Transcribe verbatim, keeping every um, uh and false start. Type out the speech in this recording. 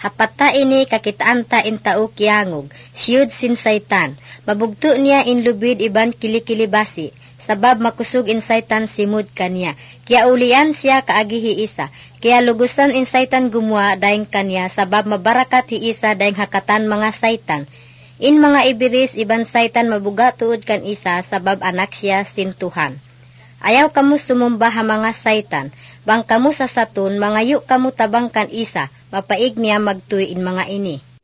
Hapata ini kakitaan ta in tao kiangog, siyud sin Satan. Mabugto niya in lubid iban kilikilibasi, sabab makusog in Satan simud kanya. Kaya ulian siya kaagihi isa, kaya lugusan in Satan gumwa daing kanya, sabab mabarakat hi isa daing hakatan mga Satan. In mga ibiris iban Satan mabuga tuod kan isa, sabab anak siya sin Tuhan. Ayaw kamu sumumba ha mga Satan, bang kamu sa saton, mangayo kamu tabang kan isa, mapaig niya magtuy in mga ini.